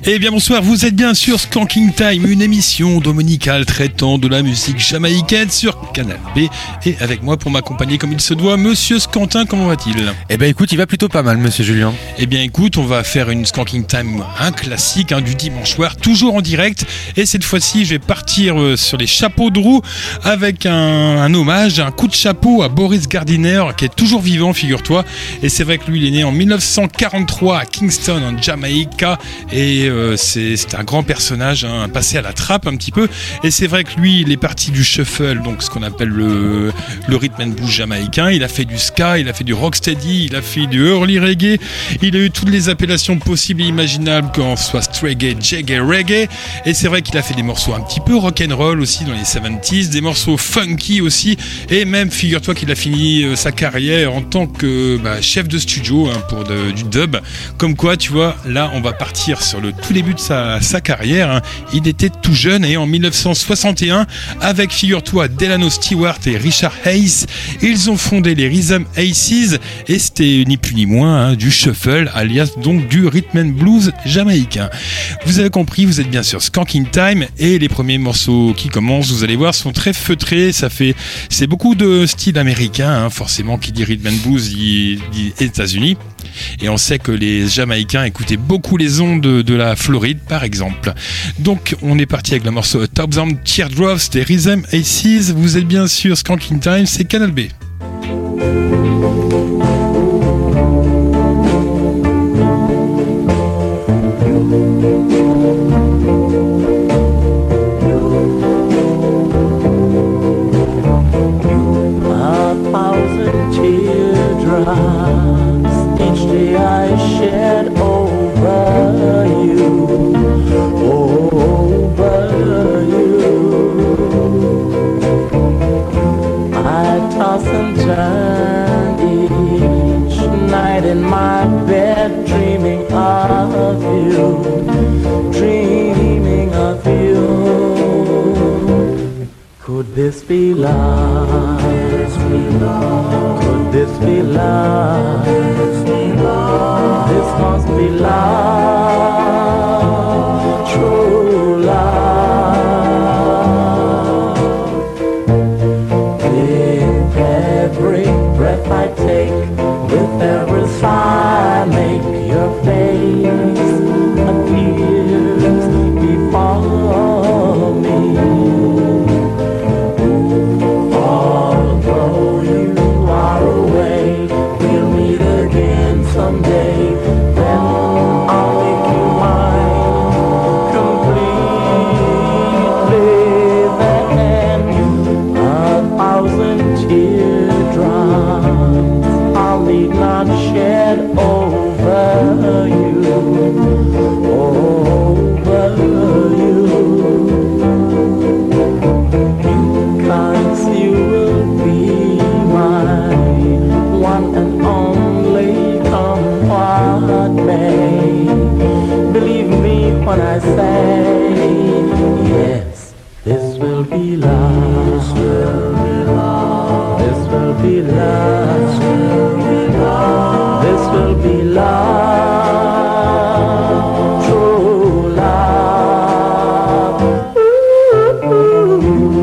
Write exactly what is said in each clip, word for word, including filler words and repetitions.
Eh bien bonsoir, vous êtes bien sur Skanking Time, une émission dominicale traitant de la musique jamaïcaine sur Canal B. Et avec moi pour m'accompagner comme il se doit, Monsieur Scantin, comment va-t-il ? Eh ben écoute, il va plutôt pas mal, Monsieur Julien. Eh bien écoute, on va faire une Skanking Time, un classique hein, du dimanche soir, toujours en direct. Et cette fois-ci, je vais partir euh, sur les chapeaux de roue avec un, un hommage, un coup de chapeau à Boris Gardiner, qui est toujours vivant, figure-toi. Et c'est vrai que lui, il est né en dix-neuf cent quarante-trois à Kingston, en Jamaïque. Et euh, c'est, c'est un grand personnage, hein, passé à la trappe un petit peu. Et c'est vrai que lui, il est parti du shuffle, donc ce qu'on appelle le, le rhythm and blues jamaïcain. Il a fait du ska, il a fait du rocksteady, il a fait du early reggae. Il a eu toutes les appellations possibles et imaginables, qu'on soit reggae, jagger, reggae. Et c'est vrai qu'il a fait des morceaux un petit peu rock'n'roll aussi dans les soixante-dix, des morceaux funky aussi. Et même, figure-toi qu'il a fini euh, sa carrière en tant que bah, chef de studio hein, pour de, du dub. Comme quoi, tu vois, là, on va partir sur le tout début de sa, sa carrière. Hein. Il était tout jeune et en dix-neuf cent soixante et un, avec, figure-toi, Delano Stewart et Richard Hayes, ils ont fondé les Rhythm Aces et c'était ni plus ni moins hein, du shuffle, alias donc du rhythm and blues jamaïcain. Vous avez compris, vous êtes bien sûr Skanking Time et les premiers morceaux qui commencent, vous allez voir, sont très feutrés. Ça fait, c'est beaucoup de style américain, hein, forcément, qui dit rhythm and blues dit, dit États-Unis. Et on sait que les Jamaïcains écoutaient beaucoup les ondes de, de la Floride, par exemple. Donc, on est parti avec le morceau Thousand Teardrops des Rhythm Aces. Vous êtes bien sûr Skanking Time, c'est Canal B. Each day I shed over you, over you. I toss and turn each night in my bed, dreaming of you, dreaming of you. Could this be love? Could this be love? This must be love, true love. With every breath I take, with every sigh I make, your face appears before me. Although you are away, we'll meet again someday. Then I'll make you mine completely. Then a thousand teardrops I'll need not shed over you, over you. Cause you will be my one and only, come what may. Believe me when I say, yes, this will be love. This will be love. This will be love. This will be love. True love. Ooh.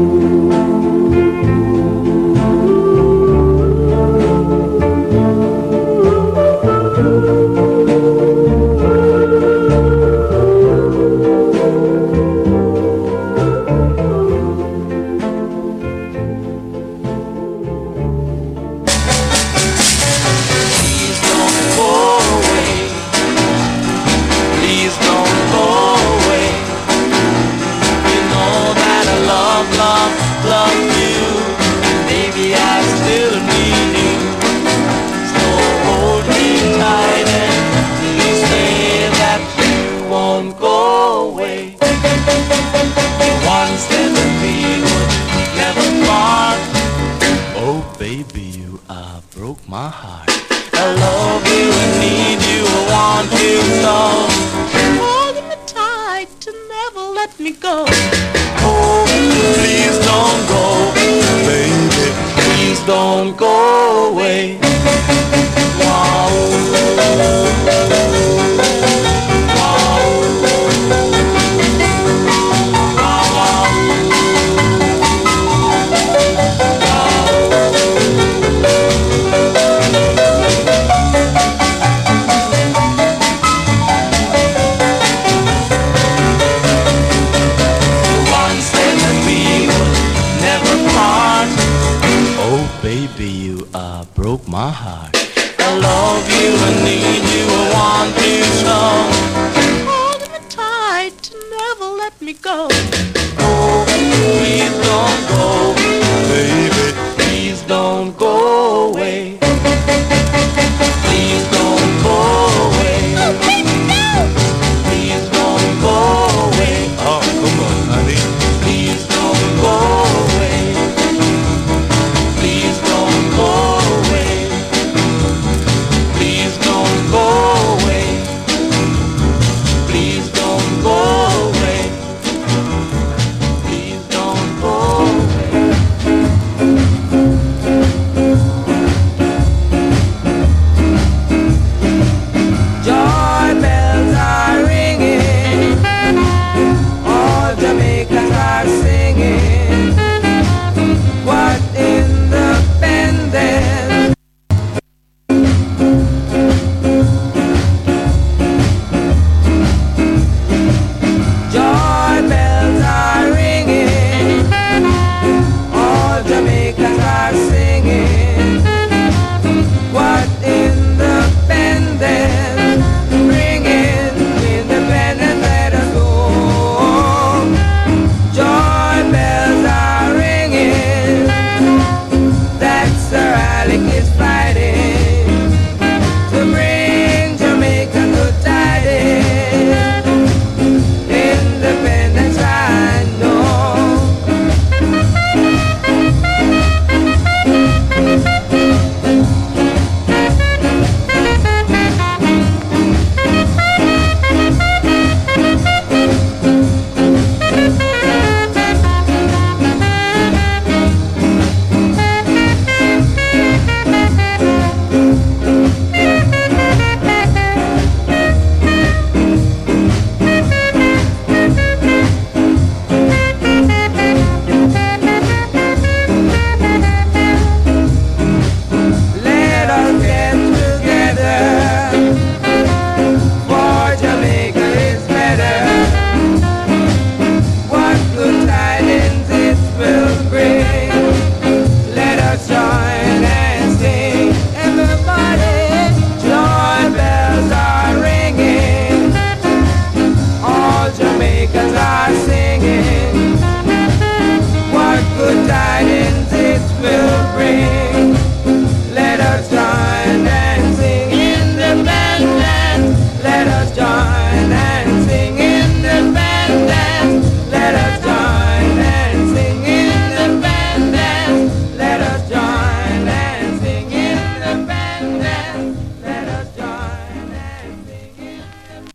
My heart. I love you and need you, I want you so. Holding me tight to never let me go. Oh, please don't go, baby. Please don't go away. Wow. Wow. my heart. I love you, I need you, I want you so. Hold me tight, never let me go. Oh, please don't go, baby. Please don't go away. Please don't go away. Oh, baby, no. Please don't go away. Oh, come on, honey. Please don't go away. Please don't go away. Please don't go away. Please don't go away. Please don't go away. Joy bells are ringing, all Jamaicans are singing. What in the pendant? Joy bells are ringing, all Jamaicans are singing. What in the pendant? Bringing independence, let us go. Joy bells are ringing, that Sir Alec is fighting to bring Jamaica good tidings. Independence, I know. Let us get together, for Jamaica is better. What good tidings it will bring. Let us join and sing. Everybody, joy bells are ringing, all Jamaicans are singing. What good tidings it will bring. Let us join and sing independence. Let us join and sing independence. Let us join and sing independence. Let us join and sing independence. Let us join and sing independence.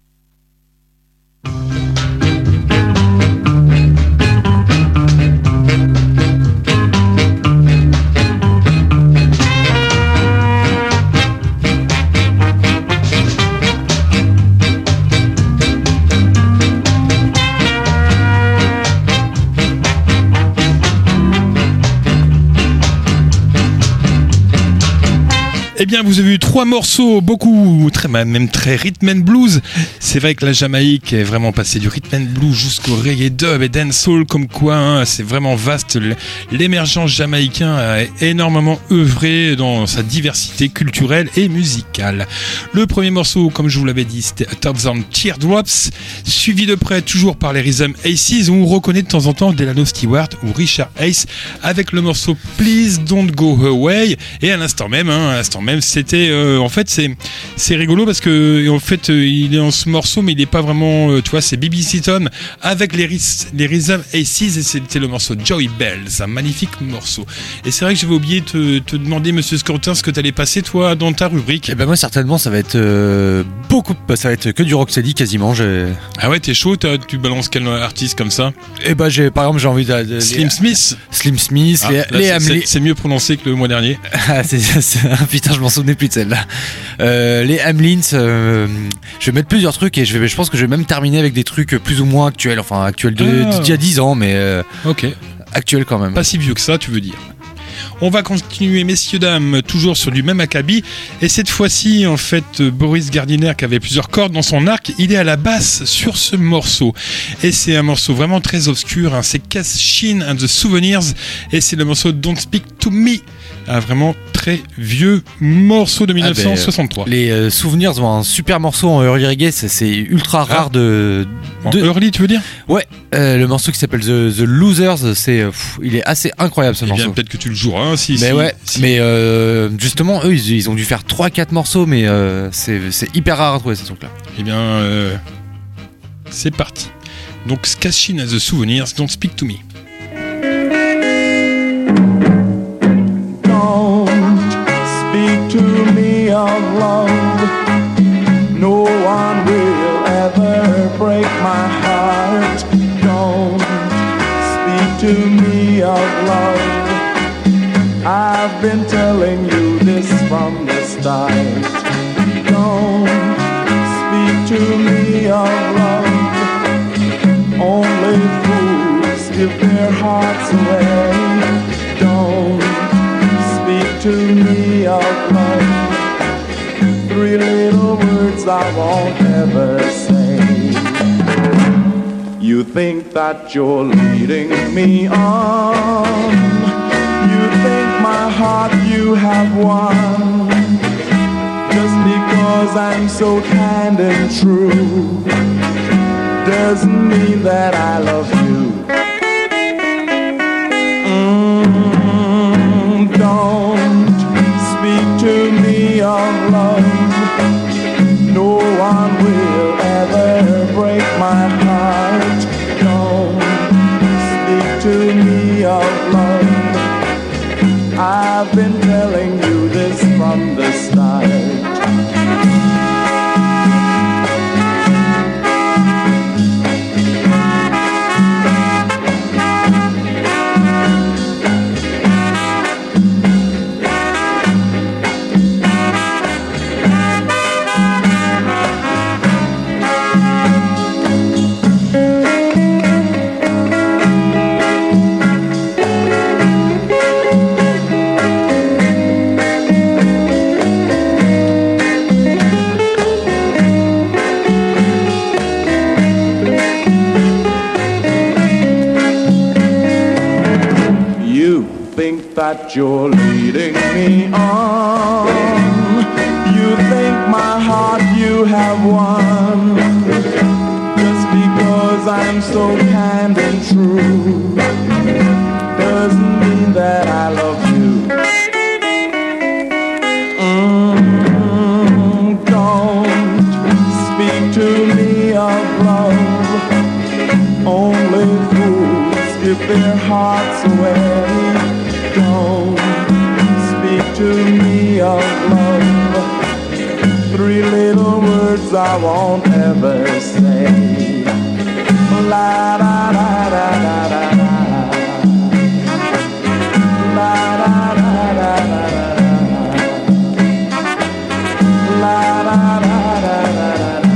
Eh bien, vous avez eu trois morceaux, beaucoup, très, même très rhythm and blues. C'est vrai que la Jamaïque est vraiment passée du rhythm and blues jusqu'au reggae dub et dancehall, comme quoi, hein, c'est vraiment vaste. L'émergence jamaïcain a énormément œuvré dans sa diversité culturelle et musicale. Le premier morceau, comme je vous l'avais dit, c'était A Thousand Teardrops, suivi de près toujours par les Rhythm Aces, où on reconnaît de temps en temps Delano Stewart ou Richard Hayes avec le morceau Please Don't Go Away. Et à l'instant même, hein, à l'instant même, c'était euh, en fait c'est c'est rigolo parce que en fait euh, il est dans ce morceau, mais il est pas vraiment, euh, tu vois, c'est B B C Tom avec les les Rhythm Aces, et c'était le morceau Joy Bells, un magnifique morceau. Et c'est vrai que j'avais oublié de te, te demander, Monsieur Scortin, ce que t'allais passer toi dans ta rubrique. Et ben moi certainement ça va être euh, beaucoup, ça va être que du Rocksteady quasiment. J'ai... Ah ouais, t'es chaud, tu balances quel artiste comme ça? Et ben j'ai par exemple j'ai envie de, de Slim les, Smith. Slim Smith, Ah, les, là, les c'est, Hamlin. c'est, c'est mieux prononcé que le mois dernier. Ah, c'est, c'est, putain, je m'en souvenais plus de celle-là. Euh, les Hamlins, euh, je vais mettre plusieurs trucs et je, vais, je pense que je vais même terminer avec des trucs plus ou moins actuels, enfin actuels de, Ah. d'il y a dix ans, mais euh, Ok. actuels quand même. Pas si vieux que ça, tu veux dire. On va continuer, messieurs, dames, toujours sur du même acabit. Et cette fois-ci, en fait, Boris Gardiner, qui avait plusieurs cordes dans son arc, il est à la basse sur ce morceau. Et c'est un morceau vraiment très obscur, hein. C'est Cash and the Souvenirs. Et c'est le morceau Don't Speak to Me. Ah, vraiment très très vieux morceau de mille neuf cent soixante-trois. Ah ben, les euh, Souvenirs ont un super morceau en early reggae, c'est, c'est ultra rare ah. de, de... En early, tu veux dire? Ouais, euh, le morceau qui s'appelle The, The Losers, c'est, pff, il est assez incroyable ce eh morceau. Bien, peut-être que tu le joueras, hein, si. Mais si, ouais, si. mais euh, justement, eux, ils, ils ont dû faire trois quatre morceaux, mais euh, c'est, c'est hyper rare à trouver ces trucs-là. Eh bien, euh, c'est parti. Donc, Cashin as the Souvenirs, Don't Speak to Me. Speak to me of love. No one will ever break my heart. Don't speak to me of love. I've been telling you this from the start. Don't speak to me of love. Only fools give their hearts away. Don't speak to me of love. Three little words I won't ever say. You think that you're leading me on. You think my heart you have won. Just because I'm so kind and true doesn't mean that I love you. Mm, don't speak to me of love. No one will ever break my heart. Don't speak to me of love. I've been telling you this from the start. That you're leading me on. You think my heart you have won. Just because I'm so kind and true doesn't mean that I love you. Mm, don't speak to me of love. Only fools give their hearts away. Don't speak to me of love. Three little words I won't ever say. La da da da da da da. La da da da da da da. La da da da da da.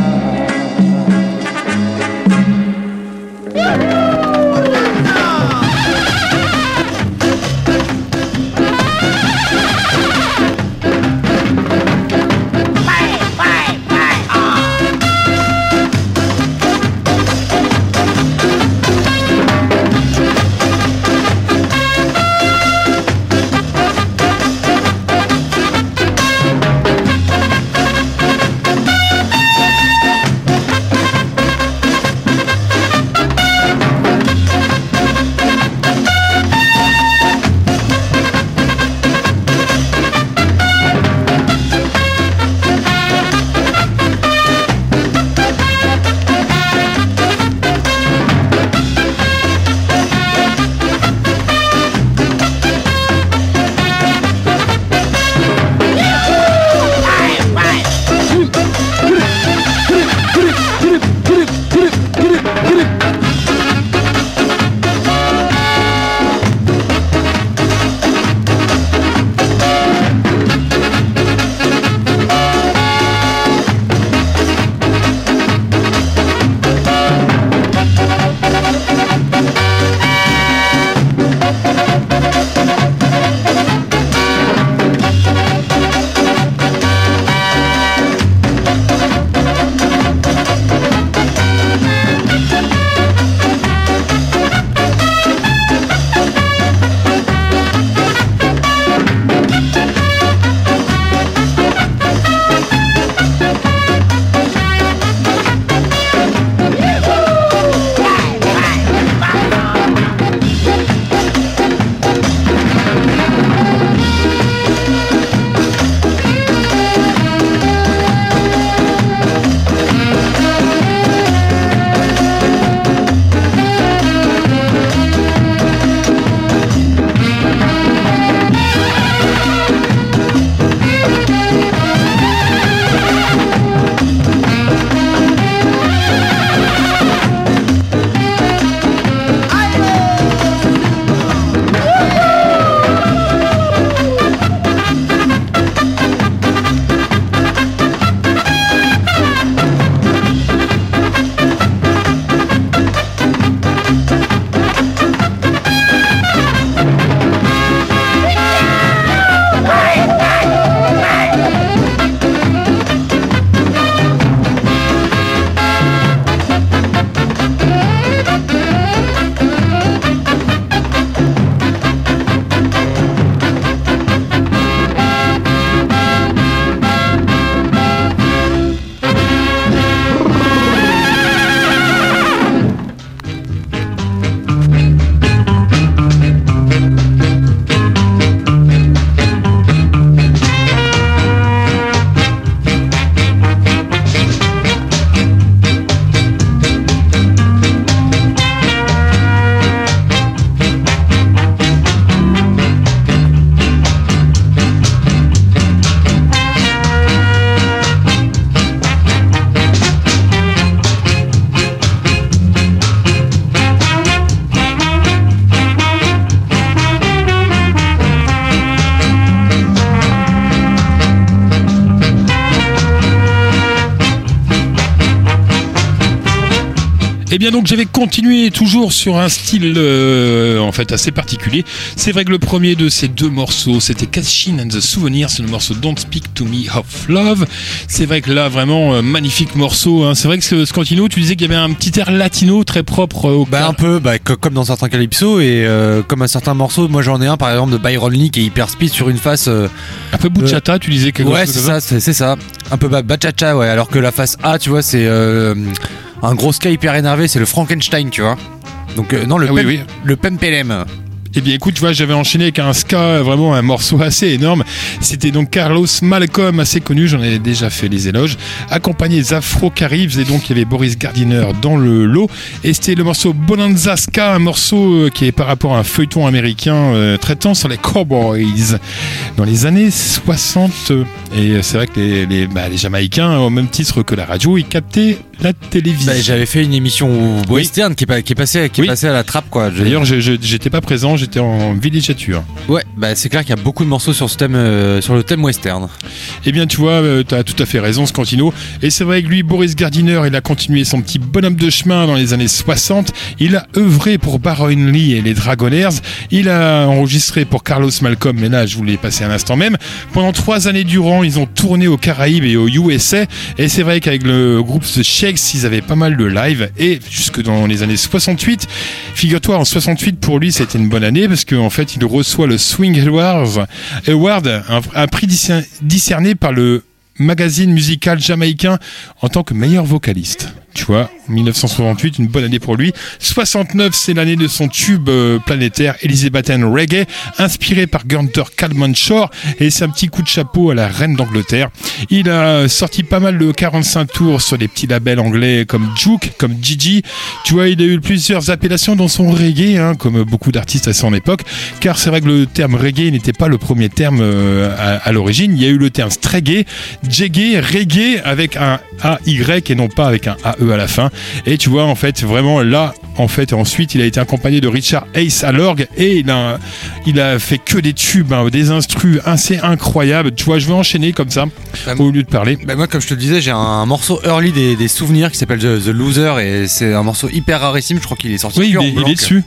Eh bien donc j'avais continué toujours sur un style euh, en fait assez particulier. C'est vrai que le premier de ces deux morceaux c'était Cashin and the Souvenir, c'est le morceau Don't Speak to Me of Love. C'est vrai que là vraiment euh, magnifique morceau, hein. C'est vrai que ce Scantino, tu disais qu'il y avait un petit air latino très propre au Bah un peu, bah, co- comme dans certains calypso et euh, comme à certains morceaux. Moi j'en ai un par exemple de Byron Lee qui est hyper speed sur une face. Euh, un peu bachata, tu disais quelque ouais chose c'est comme ça, c'est, c'est ça. Un peu ba- bachata ouais. Alors que la face A, tu vois, c'est euh, un gros ska hyper énervé, c'est le Frankenstein, tu vois. Donc euh, non le Ah oui, pem- oui. le Pempelem. Eh bien écoute, tu vois, j'avais enchaîné avec un ska, vraiment un morceau assez énorme. C'était donc Carlos Malcolm, assez connu, j'en ai déjà fait les éloges, accompagné d'Afro Caribs, et donc il y avait Boris Gardiner dans le lot. Et c'était le morceau Bonanza Ska, un morceau qui est par rapport à un feuilleton américain euh, traitant sur les cowboys dans les années soixante. Et c'est vrai que les, les, bah, les Jamaïcains, au même titre que la radio, ils captaient la télévision. Bah, j'avais fait une émission western qui est, pas- qui est passée qui est Oui. passée à la trappe quoi. J'ai- D'ailleurs, je, je, j'étais pas présent, j'étais en villégiature. Ouais, bah c'est clair qu'il y a beaucoup de morceaux sur ce thème, euh, sur le thème western. Eh bien, tu vois, euh, tu as tout à fait raison, Scantino. Et c'est vrai que lui, Boris Gardiner, il a continué son petit bonhomme de chemin dans les années soixante. Il a œuvré pour Byron Lee et les Dragonaires. Il a enregistré pour Carlos Malcolm, mais là, je vous l'ai passé un instant même. Pendant trois années durant, ils ont tourné aux Caraïbes et aux U S A. Et c'est vrai qu'avec le groupe The Shakes, ils avaient pas mal de live. Et jusque dans les années soixante-huit, figure-toi, en soixante-huit, pour lui, c'était une bonne année parce qu'en fait, il reçoit le Swing Awards, Award, un, un prix discer- discerné par le magazine musical jamaïcain en tant que meilleur vocaliste. Tu vois, dix-neuf cent soixante-huit, une bonne année pour lui. soixante-neuf, c'est l'année de son tube euh, planétaire Elizabethan Reggae, inspiré par Gunther Kalmanshore, et c'est un petit coup de chapeau à la reine d'Angleterre. Il a sorti pas mal de quarante-cinq tours sur des petits labels anglais comme Juke, comme Gigi. Tu vois, il a eu plusieurs appellations dans son reggae, hein, comme beaucoup d'artistes à son époque, car c'est vrai que le terme reggae n'était pas le premier terme euh, à, à l'origine. Il y a eu le terme streggae, jeggae, reggae avec un A Y et non pas avec un A E à la fin. Et tu vois, en fait, vraiment là, en fait, ensuite, il a été accompagné de Richard Hayes à l'orgue et il a, il a fait que des tubes, hein, des instrus assez incroyables. Tu vois, je vais enchaîner comme ça, Bah, au lieu de parler. Bah moi comme je te le disais j'ai un morceau early des, des souvenirs qui s'appelle The, The Loser et c'est un morceau hyper rarissime, je crois qu'il est sorti Oui, il que en est, il blanc. est dessus.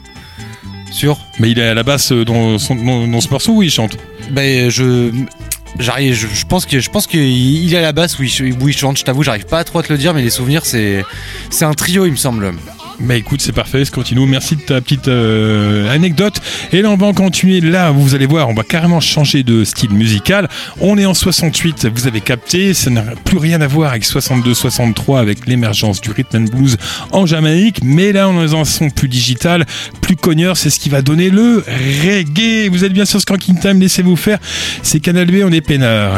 Sur Mais il est à la basse euh, dans, son, dans, dans ce morceau où il chante. bah je j'arrive je, je pense que je pense qu'il il est à la basse où il, où il chante, je t'avoue j'arrive pas à trop à te le dire mais les souvenirs c'est c'est un trio il me semble. Bah écoute, c'est parfait, Scantino, merci de ta petite euh, anecdote. Et là, on va en continuer. Là, vous allez voir, on va carrément changer de style musical. On est en soixante-huit, vous avez capté, ça n'a plus rien à voir avec soixante-deux soixante-trois, avec l'émergence du rhythm and blues en Jamaïque. Mais là, on est dans un son plus digital, plus cogneur, c'est ce qui va donner le reggae. Vous êtes bien sur Skanking Time, laissez-vous faire. C'est Canal B, on est peinard.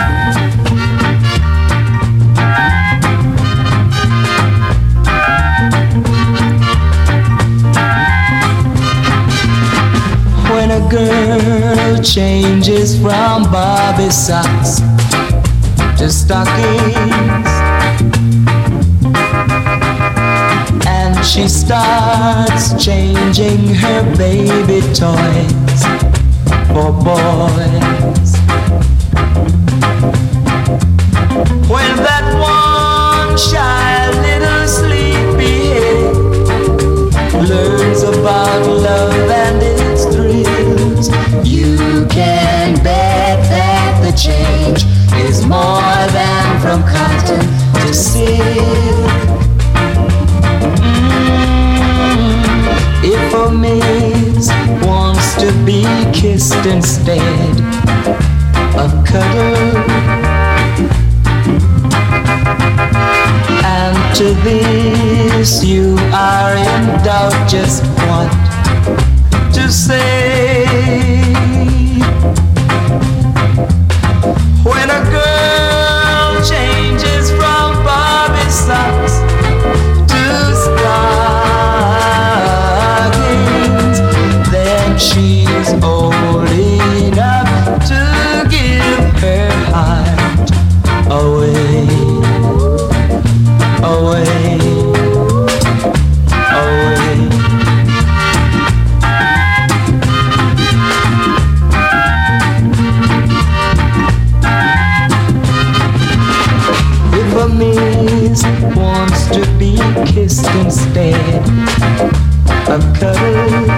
When a girl changes from Bobby socks to stockings, and she starts changing her baby toys for boys. When that one shy little sleepyhead learns about love and its thrills, you can bet that the change is more than from cotton to silk. Mm, if a miss wants to be kissed instead of cuddled, and to this you are in doubt just what to say. When a girl changes from Barbie socks to stockings, then she's old enough to give her heart away. Away, away. kissed instead of cuddle.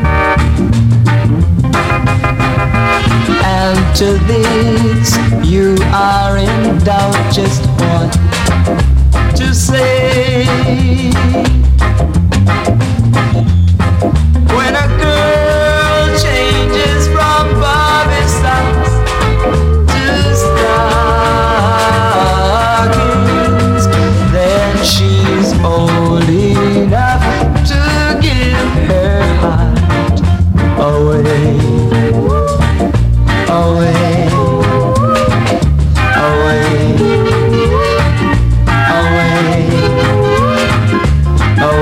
And to this you are in doubt just what to say. When a girl changes from Bobby socks to stockings, then she's old enough to give her heart away, away, away, away, away.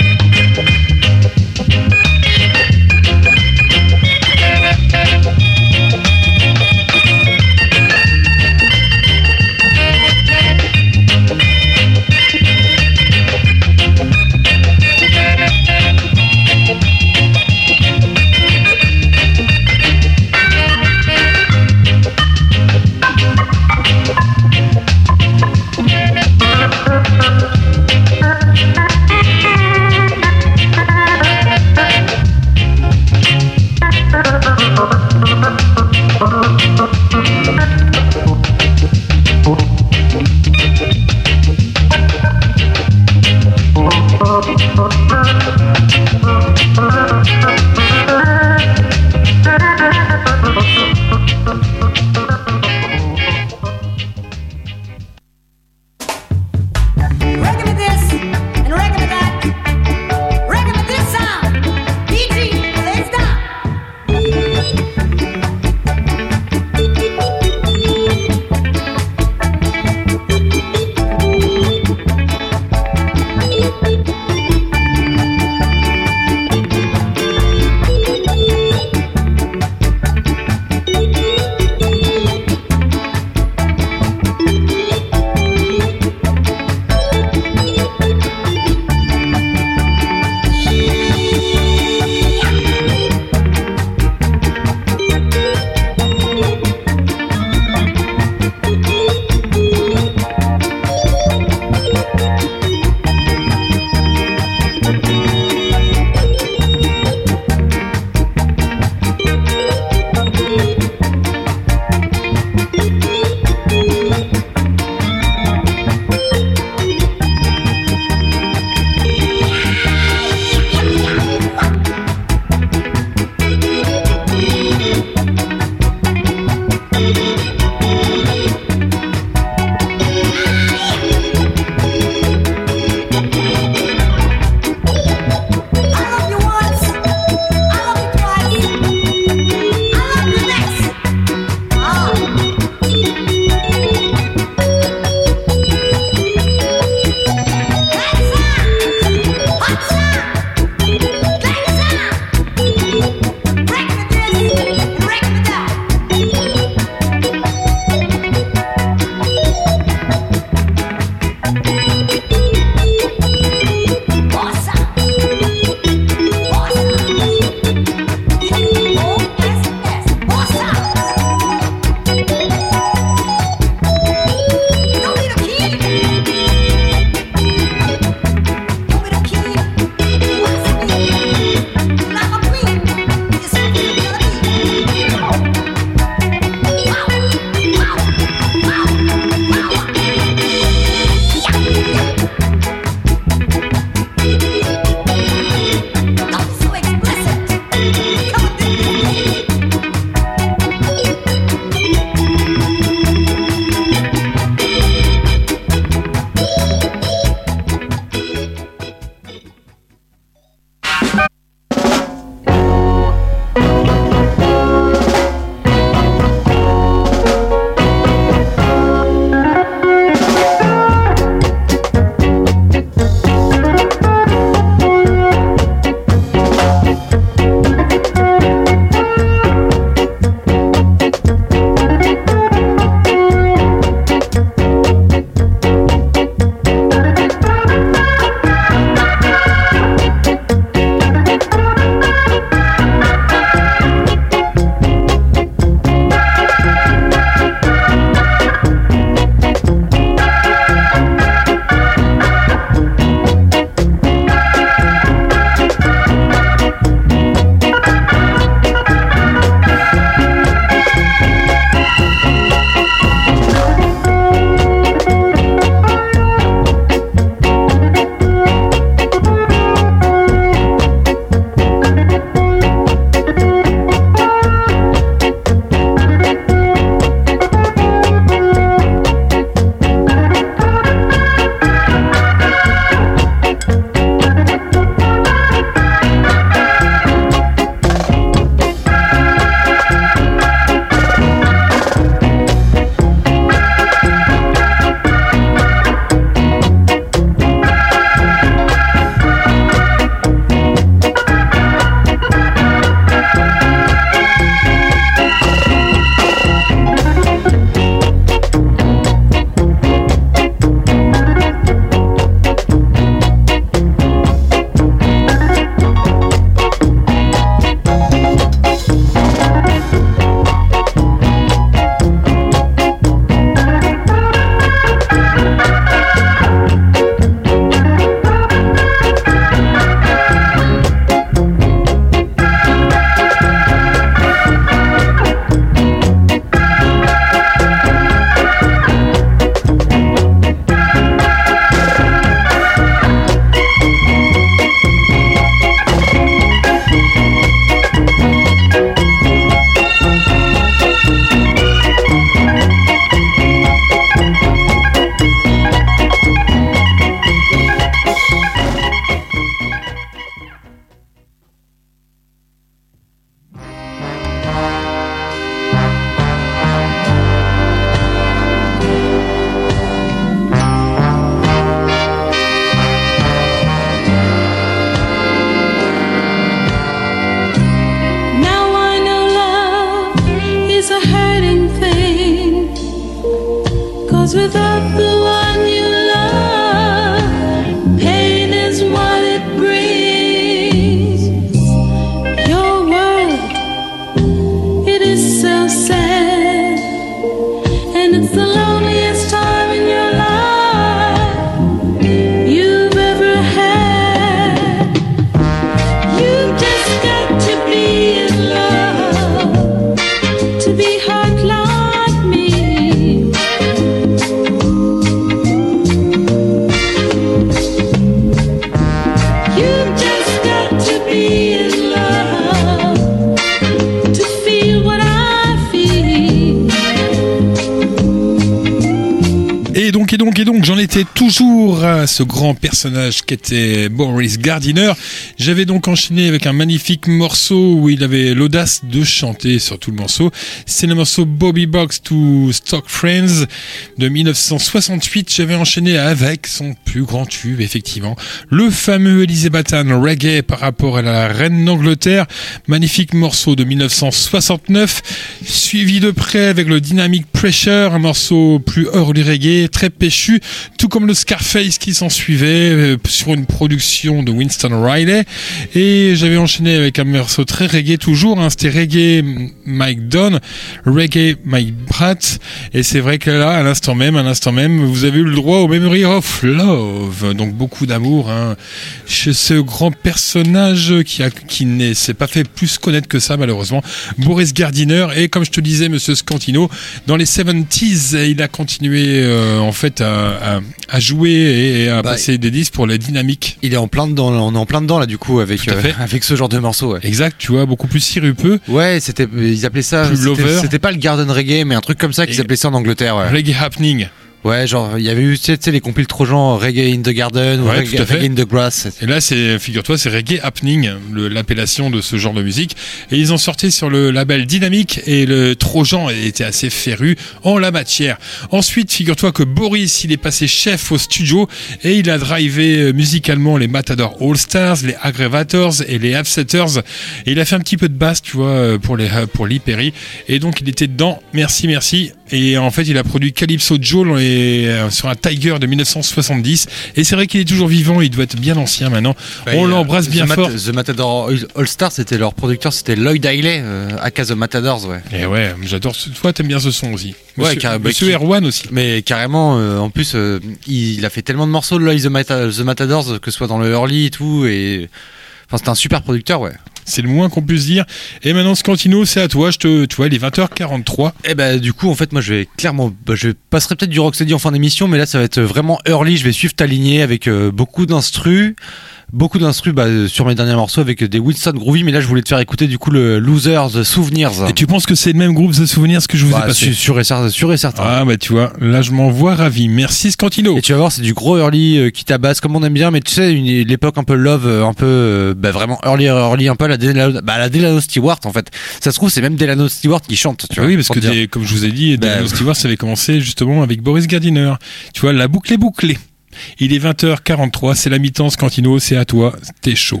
et donc, et donc, j'en étais toujours à ce grand personnage qu'était Boris Gardiner. J'avais donc enchaîné avec un magnifique morceau où il avait l'audace de chanter sur tout le morceau. C'est le morceau Bobby Box to Stock Friends de dix-neuf cent soixante-huit. J'avais enchaîné avec son plus grand tube, effectivement, le fameux Elizabethan Reggae par rapport à la reine d'Angleterre. Magnifique morceau de dix-neuf cent soixante-neuf, suivi de près avec le Dynamic Pressure, un morceau plus early reggae, très péchu, tout comme le Scarface qui s'en suivait, euh, sur une production de Winston Riley. Et j'avais enchaîné avec un morceau très reggae toujours, hein, c'était Reggae Mike Don, Reggae Mike Pratt. Et c'est vrai que là, à l'instant même, à l'instant même, vous avez eu le droit au Memory of Love, donc beaucoup d'amour, hein, chez ce grand personnage qui a, qui ne s'est pas fait plus connaître que ça, malheureusement, Boris Gardiner. Et comme je te disais, monsieur Scantino, dans les soixante-dix, il a continué euh, en fait à, à, à jouer et à bah, passer des disques pour les dynamiques. Il est en plein dedans, on est en plein dedans là du coup avec euh, avec ce genre de morceaux. Ouais. Exact, tu vois, beaucoup plus sirupeux. Ouais, c'était, ils appelaient ça, c'était, c'était pas le Garden Reggae, mais un truc comme ça qu'ils et appelaient ça en Angleterre. Ouais. Reggae Happening. Ouais, genre, il y avait eu, tu sais, les compiles trop genre Reggae in the Garden, ouais, ou reggae, reggae in the Grass. Et là, c'est, figure-toi, c'est Reggae Happening, le, l'appellation de ce genre de musique. Et ils ont sorti sur le label Dynamique, et le Trojan était assez féru en la matière. Ensuite, figure-toi que Boris, il est passé chef au studio, et il a drivé musicalement les Matador All Stars, les Aggravators et les Upsetters. Et il a fait un petit peu de basse, tu vois, pour les, pour Lee Perry. Et donc, il était dedans. Merci, merci. Et en fait, il a produit Calypso Joe et, euh, sur un Tiger de dix-neuf cent soixante-dix. Et c'est vrai qu'il est toujours vivant, il doit être bien ancien maintenant. Ouais, on l'embrasse bien The fort. Mat- The Matador All Star, c'était leur producteur, c'était Lloyd Hayley, euh, aka The Matadors, ouais. Et ouais, j'adore ce. Toi, t'aimes bien ce son aussi. Monsieur, ouais, carrément. Monsieur Erwan aussi. Mais carrément, euh, en plus, euh, il a fait tellement de morceaux de Lloyd The, Mata- The Matadors, que ce soit dans le early et tout, et. Enfin, c'est un super producteur, ouais. C'est le moins qu'on puisse dire. Et maintenant, Scantino, c'est à toi. Je te, tu vois, il est vingt heures quarante-trois. Et bah, du coup, en fait, moi, je vais clairement, bah, je passerai peut-être du Rocksteady en fin d'émission, mais là, ça va être vraiment early. Je vais suivre ta lignée avec euh, beaucoup d'instrus. Beaucoup d'instrus bah, sur mes derniers morceaux avec des Winston Groovy, mais là je voulais te faire écouter du coup le Losers Souvenirs. Et tu penses que c'est le même groupe The Souvenirs que je vous bah, ai passé? Sûr et certain, sûr et certain. Ah bah tu vois, là je m'en vois ravi. Merci Scantino. Et tu vas voir, c'est du gros early euh, qui tabasse comme on aime bien, mais tu sais, une, l'époque un peu love, un peu euh, bah, vraiment early, early, un peu à la Delano, bah, la Delano Stewart en fait. Ça se trouve, c'est même Delano Stewart qui chante. Tu bah vois, oui, parce que des, comme je vous ai dit, bah, Delano Stewart, ça avait commencé justement avec Boris Gardiner. Tu vois, la boucle est bouclée. Il est vingt heures quarante-trois, c'est la mi-temps, Scantino, c'est à toi, t'es chaud.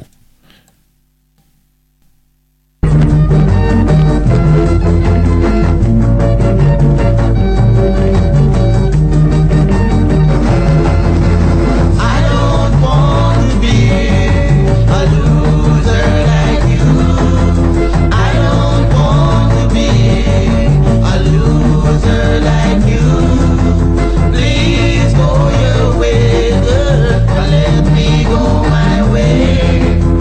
Let me go my way.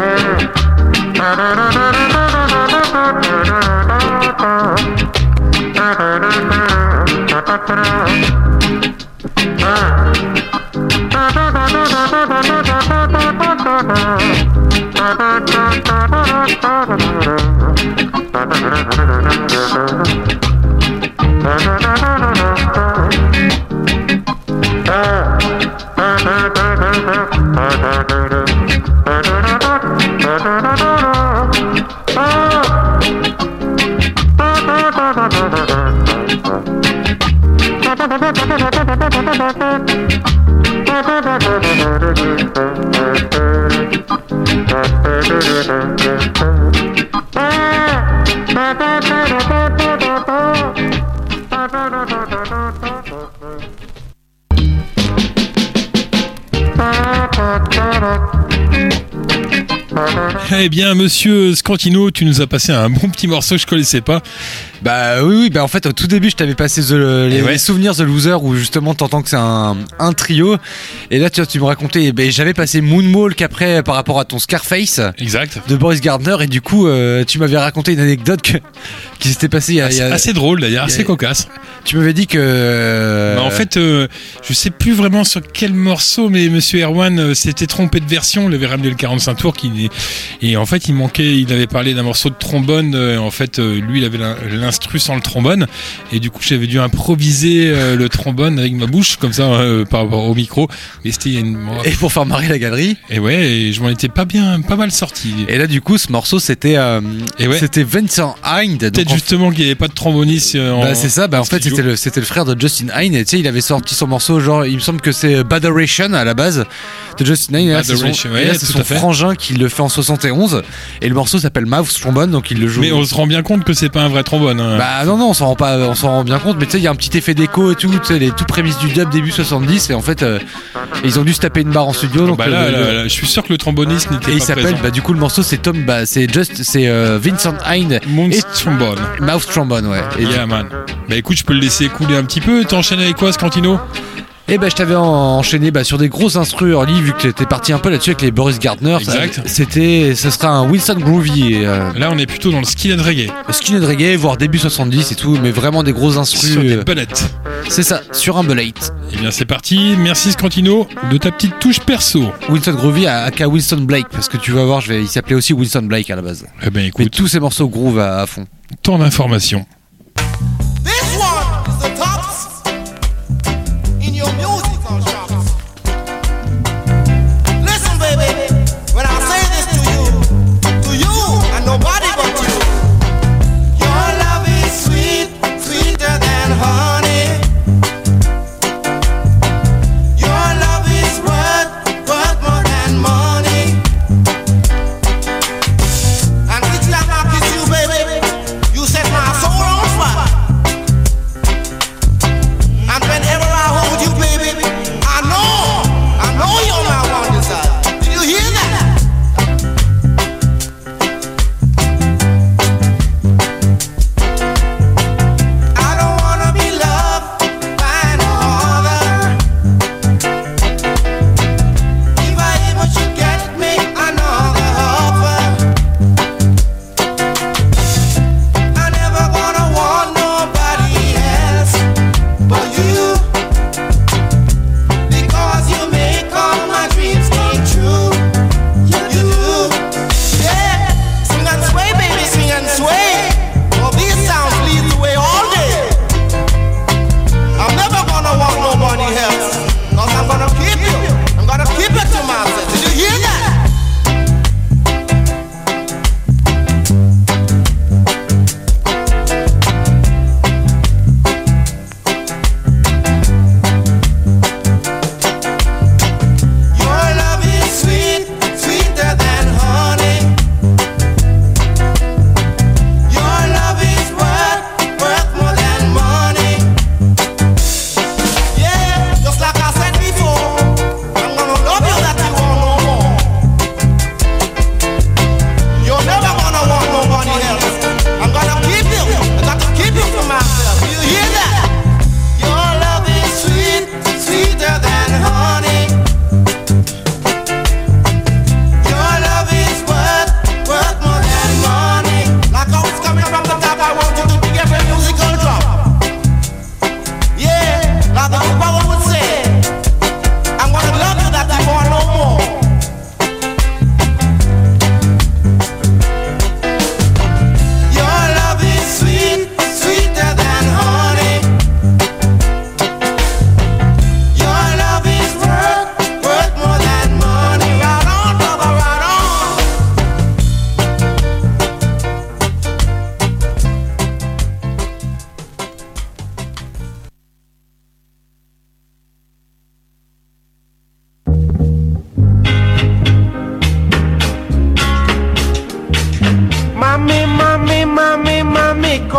Eh bien, monsieur Scantino, tu nous as passé un bon petit morceau que je connaissais pas. Bah oui, oui, bah en fait au tout début je t'avais passé The, les, ouais. les souvenirs The Loser où justement t'entends que c'est un, un trio et là tu, tu me racontais, bah, j'avais passé Moonwalk après par rapport à ton Scarface Exact. de Boris Gardner et du coup euh, tu m'avais raconté une anecdote que, qui s'était passée il y a, Assez, il y a, assez drôle d'ailleurs, assez il y a- cocasse. tu m'avais dit que euh, Bah, en fait, euh, je sais plus vraiment sur quel morceau, mais Monsieur Erwan euh, s'était trompé de version. Il avait ramené le quarante-cinq tours, qui et en fait, il manquait. Il avait parlé d'un morceau de trombone. euh, en fait, euh, lui, il avait l'in- l'instru sans le trombone, et du coup, j'avais dû improviser euh, le trombone avec ma bouche, comme ça, euh, par rapport au micro. Mais c'était il y a une. et pour faire marrer la galerie. Et ouais, et je m'en étais pas bien, pas mal sorti. Et là du coup ce morceau c'était euh, Et ouais. c'était Vincent Hind. donc, Peut-être en justement qu'il n'y avait pas de tromboniste. euh, en- Bah c'est ça, bah en fait studio. c'était le, c'était le frère de Justin Hind et tu sais il avait sorti son morceau genre il me semble que c'est Badoration à la base de Justin Hind et là, c'est son, Badoration, et ouais, là, c'est tout son à fait. frangin qui le fait en soixante et onze et le morceau s'appelle Mouth Trombone donc il le joue. Mais on se rend bien compte que c'est pas un vrai trombone. hein. Bah non non on s'en rend pas on s'en rend bien compte mais tu sais il y a un petit effet d'écho et tout tu sais les tout prémices du dub début soixante-dix et en fait euh, ils ont dû se taper une barre en studio donc bah euh, là, le- là, là, je suis sûr que le tromboniste n'était et pas il s'appelle présent. bah du coup le morceau c'est Tom bah c'est just c'est euh, Vincent Hind Monster et trombone. Mouth Trombone ouais. Et Yeah man. Bah écoute, je peux le laisser couler un petit peu. T'enchaînes avec quoi, Scantino? Et ben je t'avais en- enchaîné bah, sur des gros instrus early vu que t'es parti un peu là-dessus avec les Boris Gardner. Exact. Ça- C'était, ce sera un Winston Groovy, et, euh, Là, on est plutôt dans le skinhead reggae. skinhead reggae, voire début soixante-dix et tout, mais vraiment des gros instrus. Sur des euh, palettes. c'est ça, sur un bullet. Eh bien, c'est parti. Merci, Scantino, de ta petite touche perso. Winston Groovy à, à Winston Blake parce que tu vas voir, je vais, il s'appelait aussi Winston Blake à la base. Eh ben, Mais écoute, tous ces morceaux groove à, à fond. tant d'informations. This one is the tops in your musical shops. Listen, baby, when I say this to you, to you and nobody but you, your love is sweet, sweeter than honey. Your love is worth, worth more than money. And each time I kiss you, baby, you set my soul on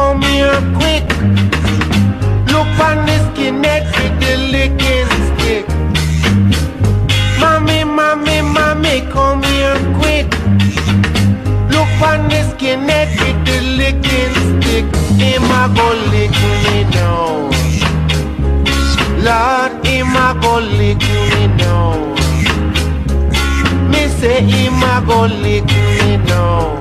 come here quick. Look on the skinhead with the licking stick. Mommy, mommy, mommy, come here quick. Look on the skinhead with the licking stick. Him a go lick me now. Lord, him a go lick me now. Me say him a go lick me now.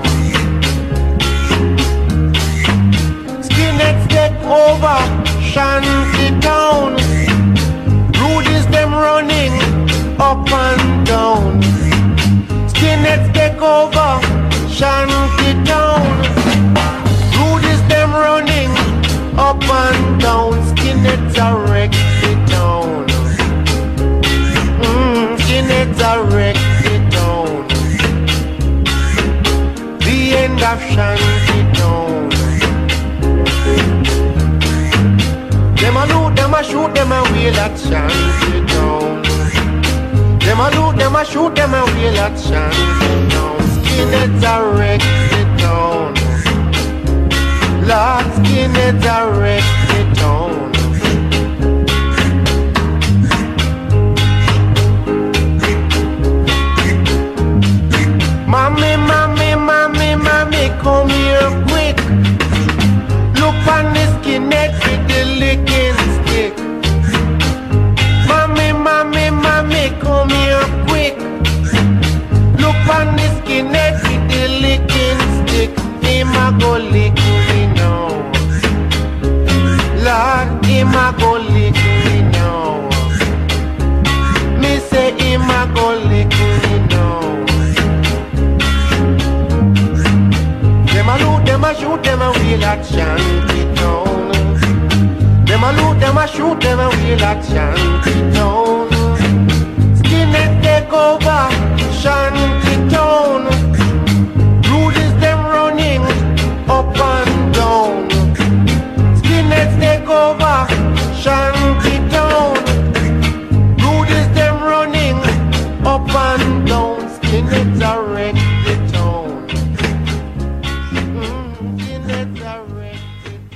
Skinheads take over Shanty Town. Rudies them running up and down. Skinheads take over Shanty Town. Rudies them running up and down. Skinheads are wreck the town. Mm, skinheads are wreck the town. The end of Shanty Town. Them a loot, them a shoot, them a wheel at Shanty Town. Them a loot, them a shoot, them a wheel at Shanty Town. Skinheads are wreck the town. Lord, skinheads are wreck the town. Mommy, mommy, mommy, mommy, come here quick. Look on the skinhead with the licking stick. Mommy, mommy, mommy, come here quick. Look on the skinhead with the licking stick. Him a go lick me now. Lord, him a go lick me now. Me say him a go lick me now. Them a loot, them a shoot, them a wheel at Shanty Town. Them a loot, them a shoot, them a wheel at Shanty Town. Skinhead take over Shanty Town. Rudies them running up and down. Skinheads take over Shanty Town. Rudies them running up and down. Skinheads are wreck the town. Mm, skinheads are wreck the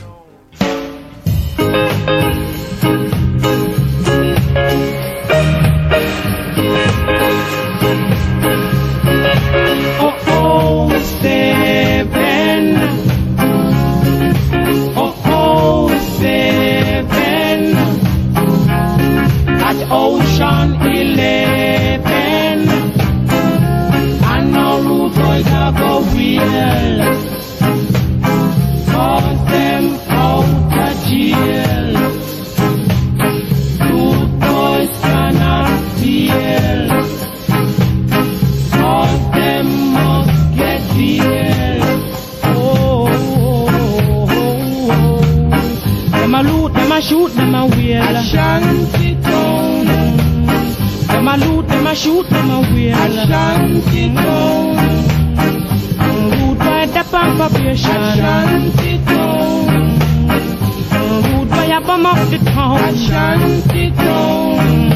Oh, oh, seven. Oh, oh, seven. At Ocean Eleven. And no root boys are go real. Cause them out of jail. Root boys cannot steal. Cause them must get real. Oh, oh, oh, oh. Them a loot, them a shoot, them a wheel. A Shanty Town. Them a loot, them a shoot, them a wheel. A Shanty Town. Root by the population. A Shanty Town. Root by a bomb of the town. A Shanty Town.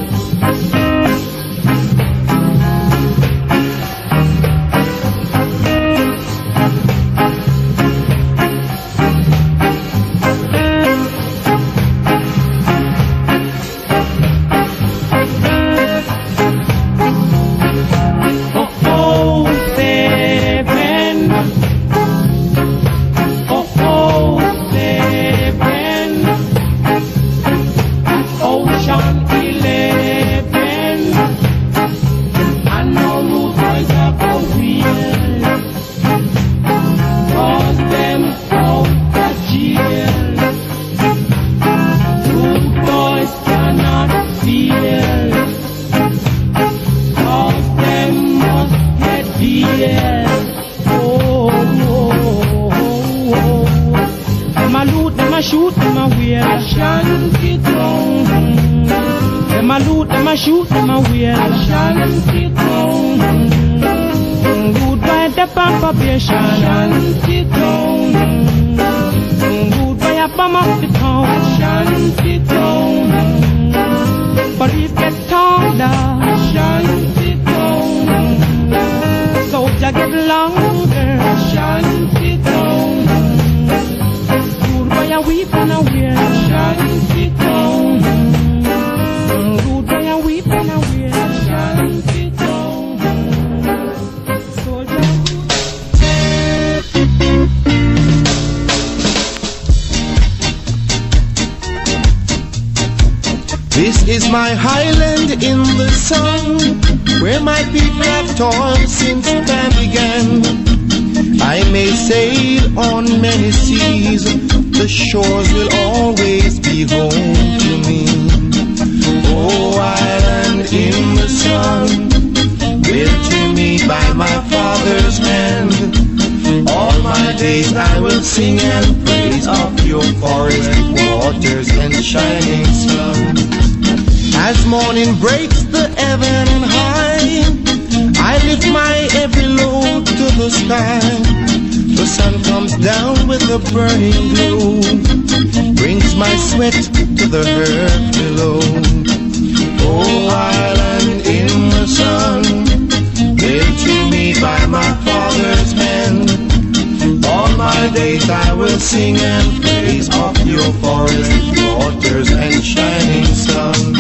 Shoot them a wear a Shanty Town. Them a loot, them a shoot, them a wear a Shanty Town. Good by the population. Shanty Town. Good by a bomb of the town. Shanty Town. Police get torn down. Shanty Town. Soldier get longer. Shanty Town. boy a weep and a wear. Shanty town. Rude boy a weep and a wear. Shanty town. Soldier. This is my highland in the sun, where my people have toiled since time began. I may sail on many seas, the shores will always be home to me. Oh, island in the sun, built to me by my father's hand. All my days I will sing and praise of your forest waters and shining sun. As morning breaks the heaven high, I lift my every load to the sky. The sun comes down with a burning glow, brings my sweat to the earth below. Oh, island in the sun, built to me by my father's hand. All my days I will sing and praise of your forest waters and shining sun.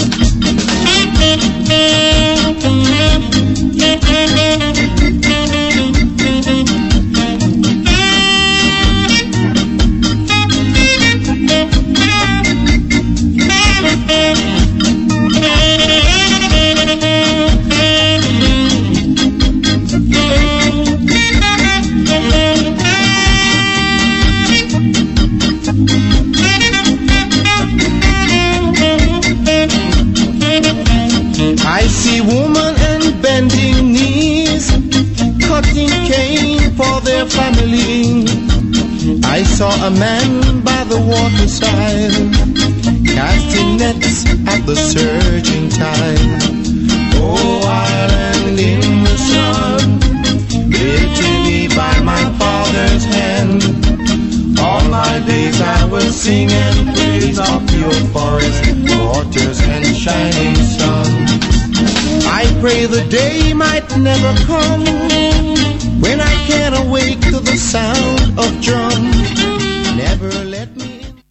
I see women and bending knees, cutting cane for their family. I saw a man by the waterside, casting nets at the surging tide. Oh, island in the sun, built to me by my father's hand. All my days I will sing and praise of your forest waters and shining sun. I pray the day might never come when I can awake to the sound of drum. Never let me in.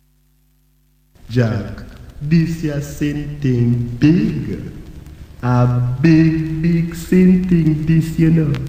Jack, this ya thing big. A big, big thing this, you know.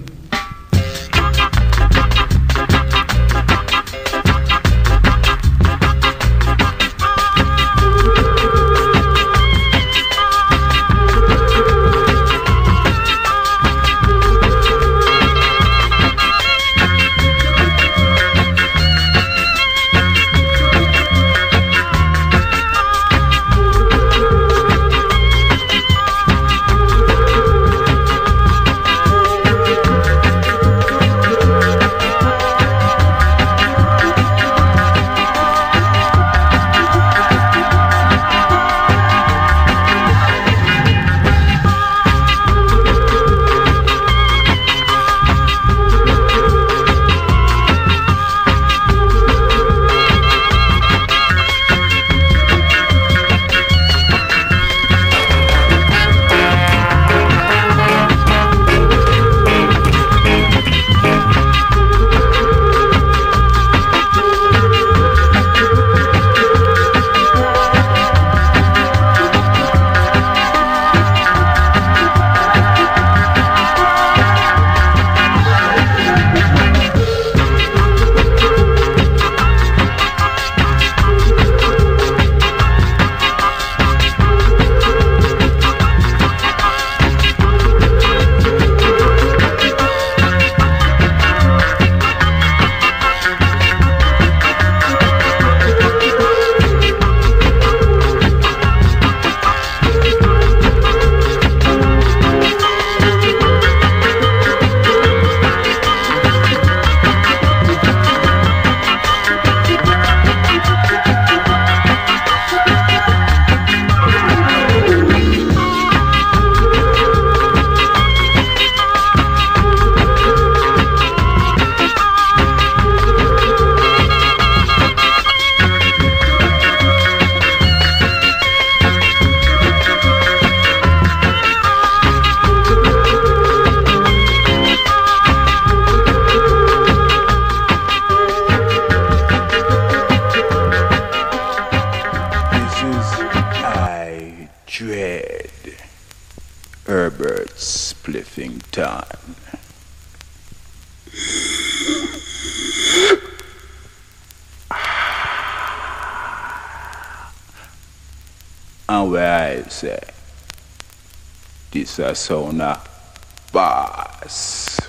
And where I say, this a sound of bass.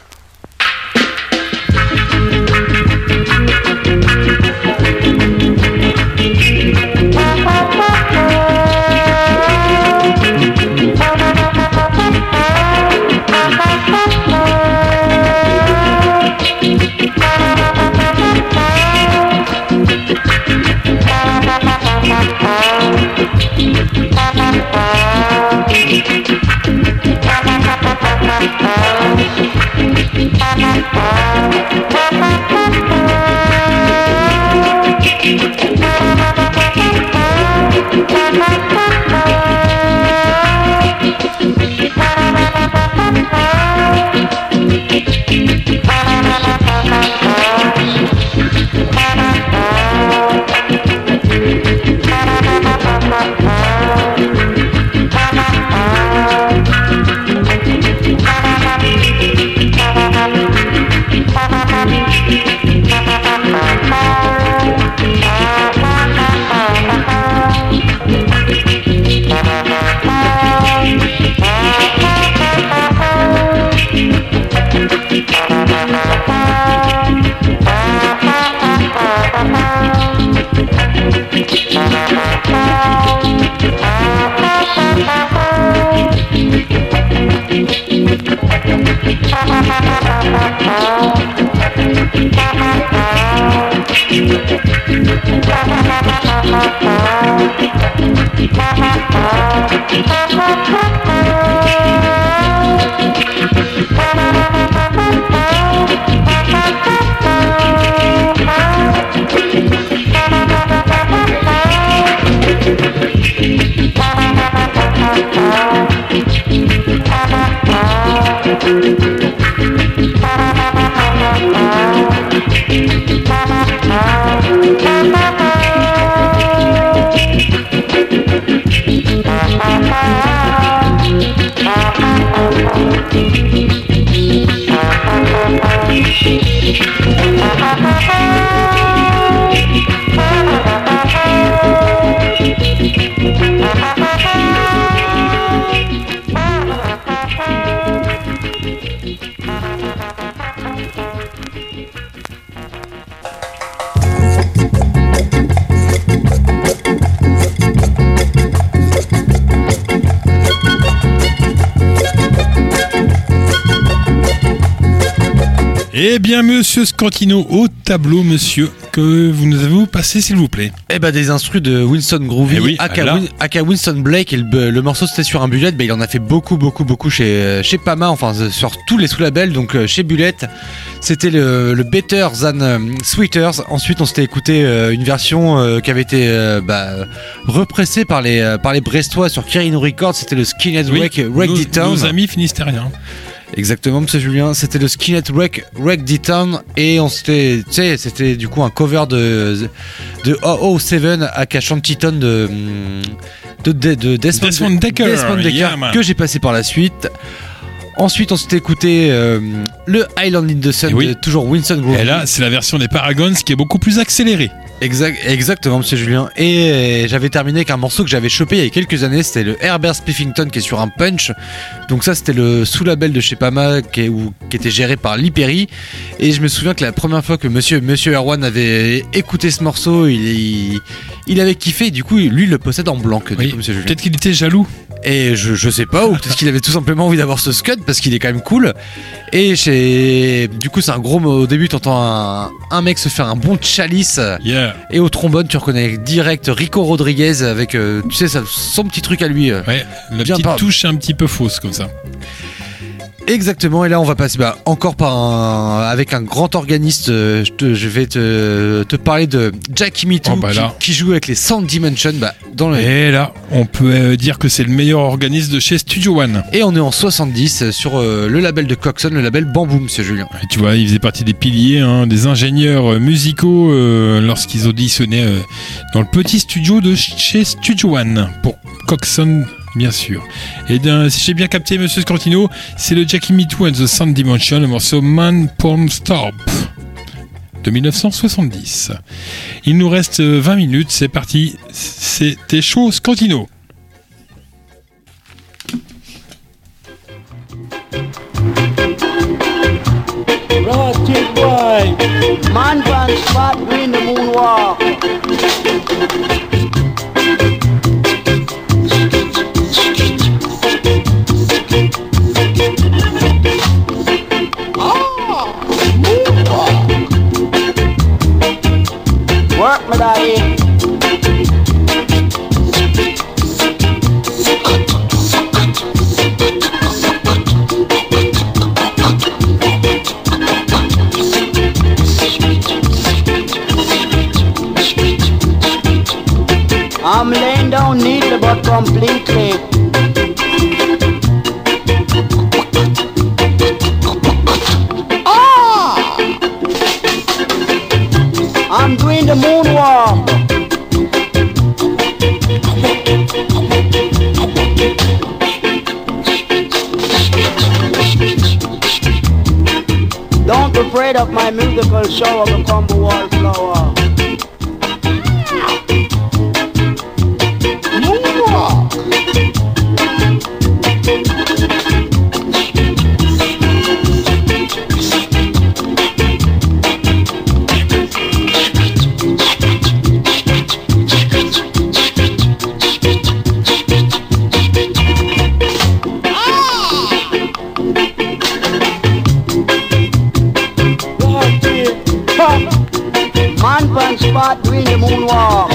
Eh bien, monsieur Scantino, au tableau, monsieur, que vous nous avez passé, s'il vous plaît. Eh ben, des instrus de Winston Groovy, eh oui, aka, là. Win, aka Winston Blake, et le, le morceau c'était sur un Bullet, ben, il en a fait beaucoup, beaucoup, beaucoup chez, chez Pama, enfin sur tous les sous-labels, donc euh, chez Bullet, c'était le, le Better Than euh, Sweeters. Ensuite, on s'était écouté euh, une version euh, qui avait été euh, bah, repressée par les, euh, par les Brestois sur Kirino Records, c'était le Skinhead Oui, Wreck Wreck nos, D-Town. nos amis finistériens. Exactement, monsieur Julien, c'était le Skinhead Wreck Wreck D-Town, et on s'était, tu sais, c'était du coup un cover de de oh oh seven aka Shantytown de de, de, de Desmond, Desmond Decker, Desmond Decker yeah, man. que j'ai passé par la suite. Ensuite, on s'était écouté euh, le Island in the Sun, Et oui. de toujours Winston Groovy. Et là, c'est la version des Paragons qui est beaucoup plus accélérée. Exact, exactement, monsieur Julien. Et euh, j'avais terminé avec un morceau que j'avais chopé il y a quelques années, c'était le Herbert Spiffington qui est sur un punch. Donc ça, c'était le sous-label de chez Pama qui, est, ou, qui était géré par Lee Perry. Et je me souviens que la première fois que monsieur, monsieur Erwan avait écouté ce morceau, il, il, il avait kiffé. Et du coup, lui, il le possède en blanc. Du Oui. coup, monsieur Julien. Peut-être qu'il était jaloux. Et je, je sais pas, ou peut-être qu'il avait tout simplement envie d'avoir ce scud parce qu'il est quand même cool. Et chez... du coup, c'est un gros mot. Au début, t'entends un, un mec se faire un bon chalice. Yeah. Et au trombone, tu reconnais direct Rico Rodriguez avec, euh, tu sais, ça, son petit truc à lui. euh. Ouais, la Bien petite par- touche un petit peu fausse comme ça. Exactement, et là on va passer bah, encore par un, avec un grand organiste. euh, je, te- je vais te, te parler de Jackie Mittoo Oh, bah qui, là. qui joue avec les Sound Dimension bah, dans le... Et là, on peut euh, dire que c'est le meilleur organisme de chez Studio One. Et on est en soixante-dix euh, sur euh, le label de Coxon, le label Bamboo, monsieur Julien. Et tu vois, il faisait partie des piliers, hein, des ingénieurs euh, musicaux euh, lorsqu'ils auditionnaient euh, dans le petit studio de chez Studio One pour Coxon Bien sûr. Et d'un, si j'ai bien capté, monsieur Scantino, c'est le Jackie Mittoo and the Sound Dimension, le morceau Man Palm Stop de dix-neuf cent soixante-dix. Il nous reste vingt minutes, c'est parti. C'était chaud, Scantino. Rocket boy, Man van spot doing the moonwalk. ah, moonwalk. Work me daddy. I'm laying down neatly but completely. Ah, I'm doing the moonwalk. Don't be afraid of my musical show of a combo wallflower. moonwalk. Man pan spot doing the moonwalk.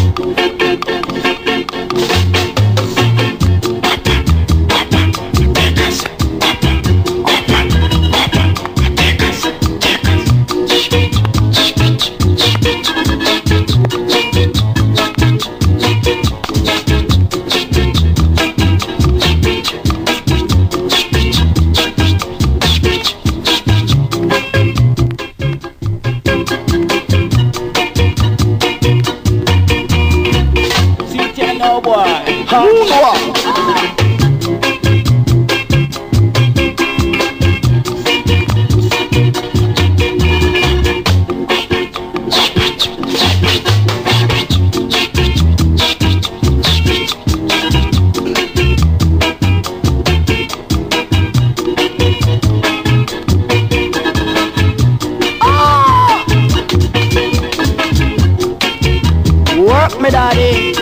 Work me daddy.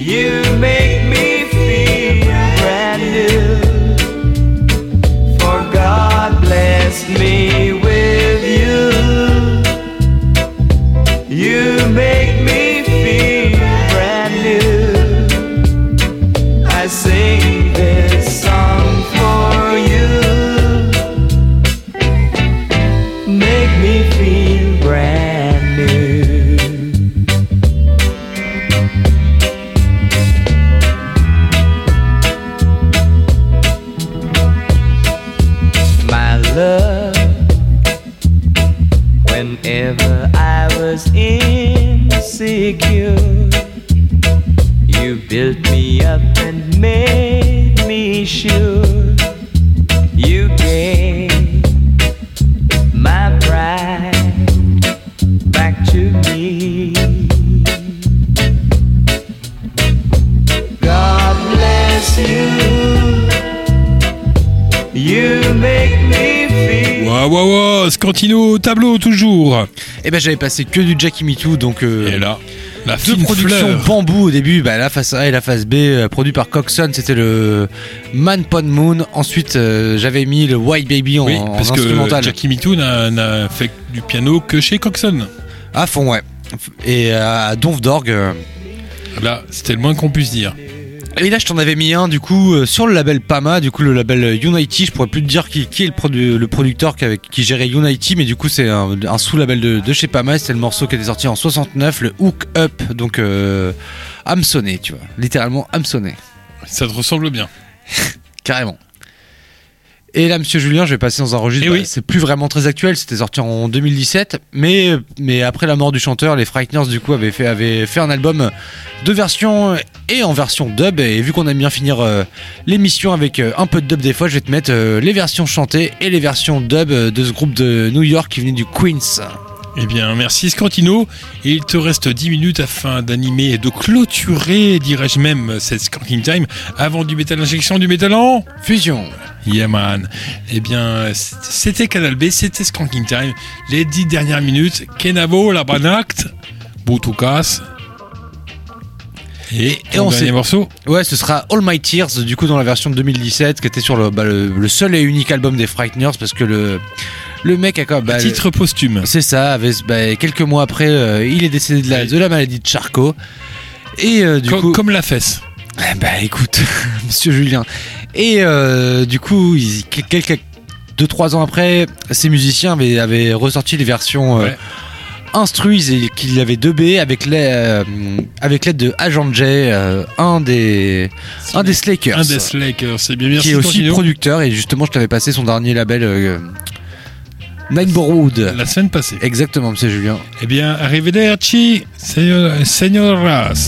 You make me feel brand new. For God blessed me with you. You make me feel brand new. I sing this song for you. Make me feel brand new. My love, whenever I was insecure, you built me up and made me sure. You gave my pride back to me. God bless you. You make me feel. Waouh, waouh, waouh, Scantino au tableau toujours. Et ben j'avais passé que du Jackie Me Too, donc euh, Et là, la deux fine productions fleur. bambou au début, bah, la face A et la face B, euh, produit par Coxon, c'était le Man Pon Moon. Ensuite euh, j'avais mis le White Baby en, Oui, en parce que instrumental. Jackie Me Too n'a, n'a fait du piano que chez Coxon. À fond, ouais. Et euh, à Donf d'Orgue. euh, Là, c'était le moins qu'on puisse dire. Et là, je t'en avais mis un du coup euh, sur le label Pama, du coup le label Unity. Je pourrais plus te dire qui, qui est le, produ- le producteur qui, avec, qui gérait Unity, mais du coup c'est un, un sous-label de, de chez Pama. C'était le morceau qui était sorti en soixante-neuf, le Hook Up, donc euh, hameçonné, tu vois, littéralement hameçonné, Ça te ressemble bien. carrément. Et là, Monsieur Julien, je vais passer dans un registre. Eh bah, oui. C'est plus vraiment très actuel. C'était sorti en deux mille dix-sept, mais mais après la mort du chanteur, les Frighteners du coup avaient fait avaient fait un album de version et en version dub. Et vu qu'on aime bien finir euh, l'émission avec euh, un peu de dub des fois, je vais te mettre euh, les versions chantées et les versions dub euh, de ce groupe de New York qui venait du Queens. Eh bien, merci Scantino. Et il te reste dix minutes afin d'animer et de clôturer, dirais-je même, cette Skanking Time avant du métal injection, du métal en Fusion. Yeah man. Eh bien, c'était Canal B, c'était Skanking Time. Les dix dernières minutes, Kenavo, la Banacte, Boutoukas. Et, Et ton on dernier sait- morceau. Ouais, ce sera All My Tears, du coup dans la version de deux mille dix-sept, qui était sur le, bah, le, le seul et unique album des Frighteners, parce que le le mec a quand même bah, Titre posthume. c'est ça, avait, bah, quelques mois après, euh, il est décédé de la, Ouais. de la maladie de Charcot. Et euh, du Co- coup, Comme la fesse. Eh bah écoute, Monsieur Julien. Et euh, du coup, ils, quelques deux trois ans après, ces musiciens avaient, avaient ressorti les versions euh, Ouais. instruises et qu'il avait dubé avec l'aide euh, avec l'aide de Agent J, euh, un des un des Slakers, Un des Slakers, c'est bien, merci qui est aussi Scantino. producteur. Et justement, je t'avais passé son dernier label. Euh, Nineborwood. La semaine passée. Exactement, Monsieur Julien. Eh bien, arrivederci, señor- señoras.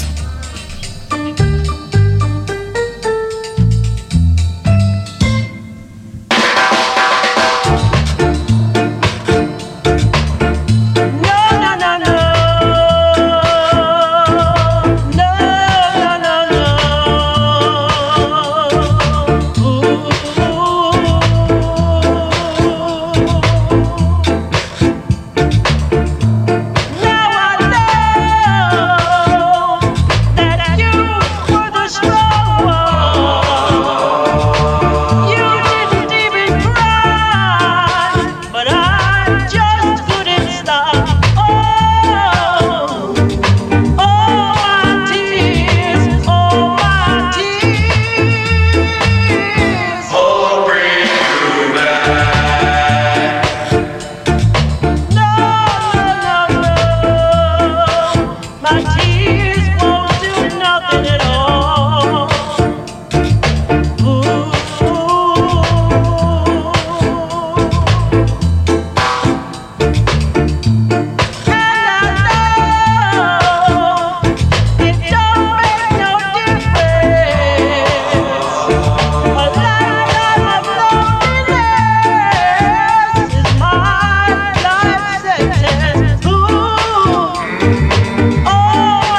Oh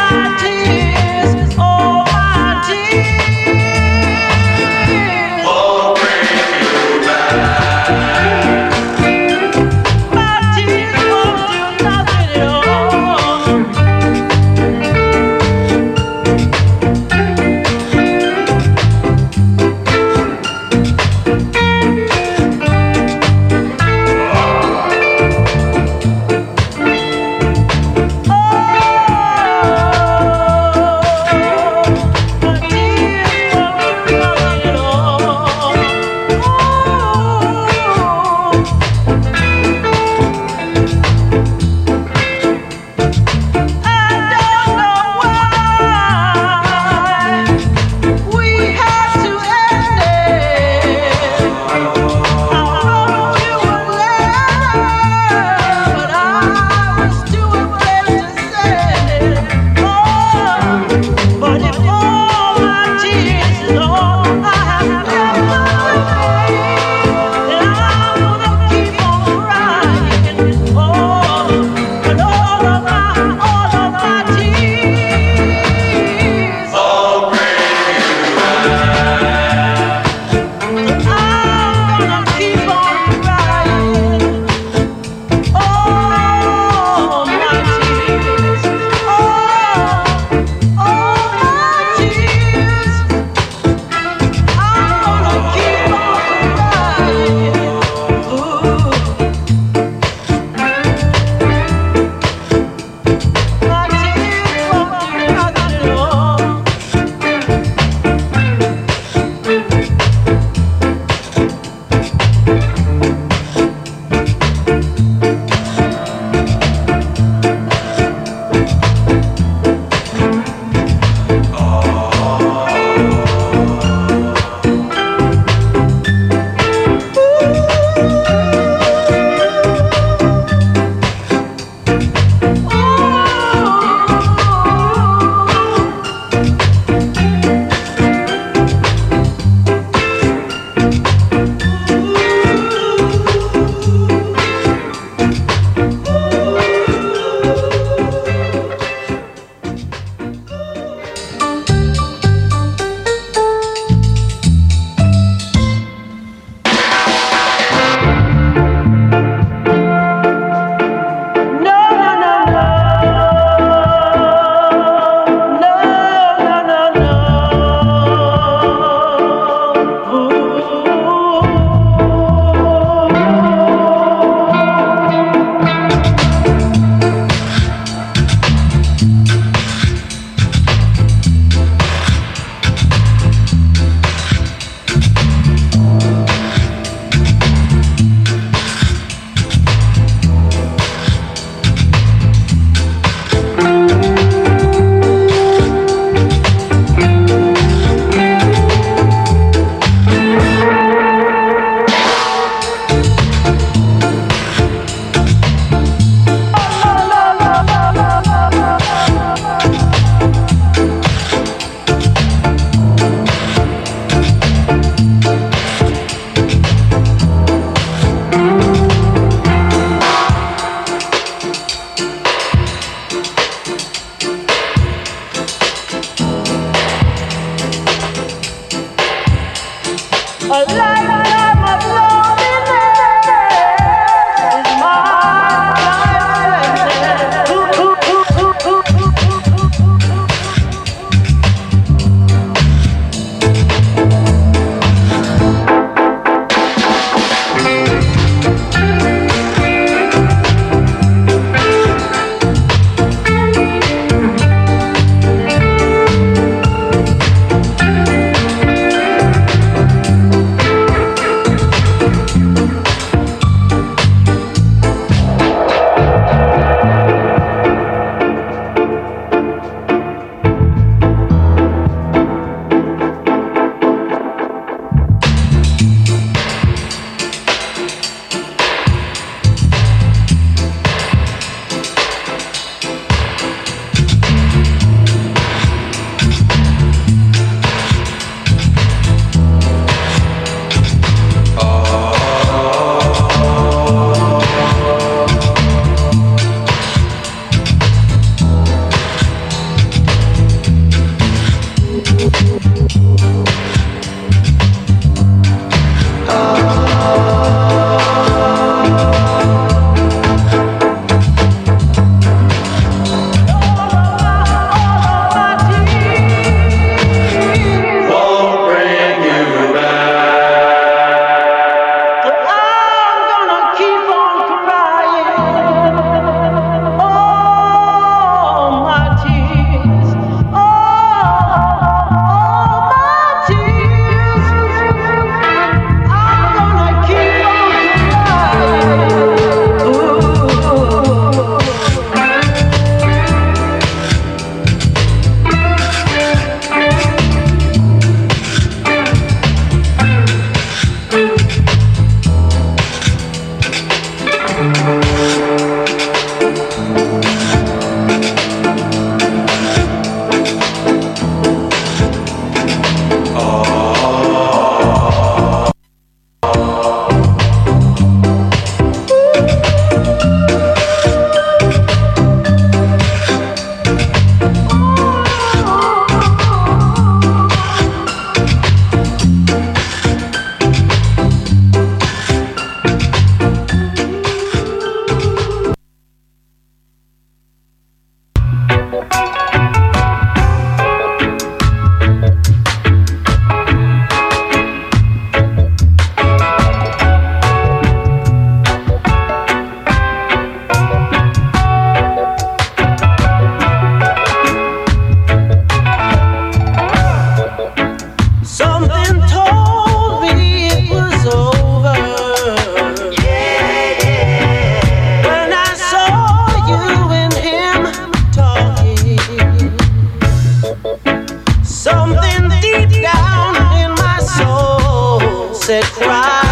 right.